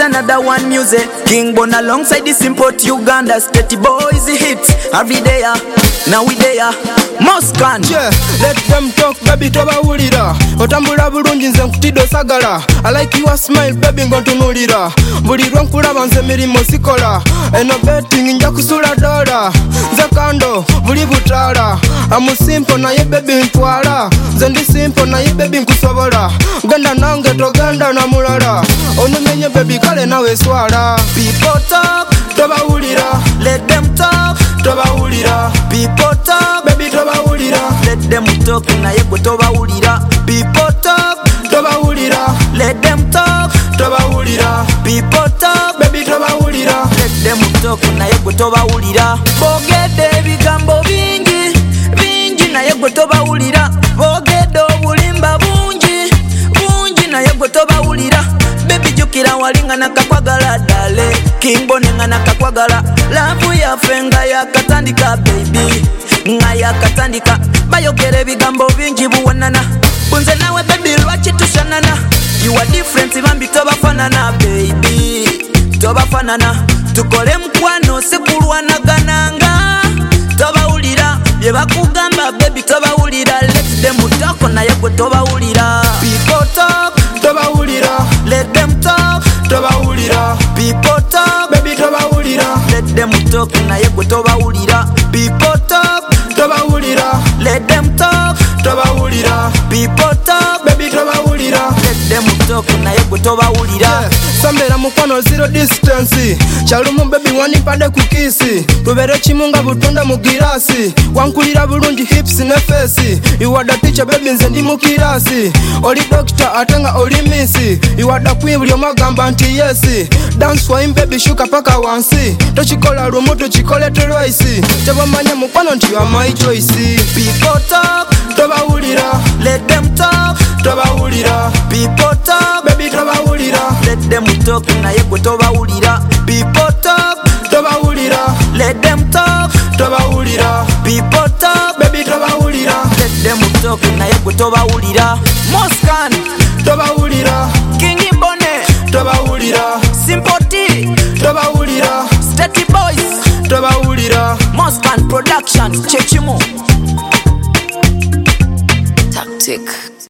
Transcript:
another one music. King Bone alongside the Simpot Uganda. Steady boys hits every day. Now we there. Moscan. Yeah, let them talk, baby, tobawulira. Otambula bulungi nze nkutido sagala. I like your smile, baby, ngontunulira. Buli lwenkulaba nze mirimo sikola. Eno betting nja kusula dola. Nze kando, buli butala. I'm simple naye baby ntwala. Nze ndi simple naye baby nkusobola. Genda nange togenda na mulala. Onumenye baby kale nawe swala. People talk, Tobawulira. let them talk. Tobawulira. People talk, Baby tobawulira. let them talk. Naye gwe tobawulira. People talk, Tobawulira. let them talk. Tobawulira. People talk, Baby tobawulira. let them talk. Naye gwe tobawulira. Bogedde ebigambo bingi bingi naye gwe tobawulira. Bogedde obulimba bungi bungi naye gwe tobawulira. Baby jukira walinga nakakwagala dale. King Bone nga nakakwagala. Love yaffe nga yakatandika baby. Nga yakatandika. Bayogera ebigambo bingi buwanana. Bunze nawe baby lwaki tushanana. You are different bambi tobafanana baby. Tobafanana. Tukole mukwano sikulwanagananga. Tobawulira bye bakugamba baby tobawulira. Let them talk naye gwe tobawulira. People talk, Tobawulira. let them talk. Tobawulira. People talk, Baby tobawulira. let them talk naye gwe tobawulira. People talk, Tobawulira. let them talk. Tobawulira. People talk, Baby tobawulira. let them talk naye gwe tobawulira. Sambera mukwano zero distance. Chalumu baby wanipade kukisi. Tubere kimu nga butunda mu girasi. Wankulira bulungi hips ne face. You are the teacher baby nze ndi mu kirasi. Oli doctor ate nga oli misi. You are the queen buli omagamba nti yes. Dance for him baby shuka paka wansi. Tochikola lumu tuchikole twice. Tebamanya mukwano nti you are my choice. People talk, Tobawulira. let them talk. Tobawulira. People talk, Baby tobawulira. let them talk naye gwe tobawulira. People talk, Tobawulira. let them talk. Tobawulira. People talk, Baby tobawulira. let them talk naye gwe tobawulira. Moscan, Tobawulira. King Bone, Tobawulira. Simpoti, Tobawulira. Steady Boys, Tobawulira. Moscan Productions, Chechimu. Tactic.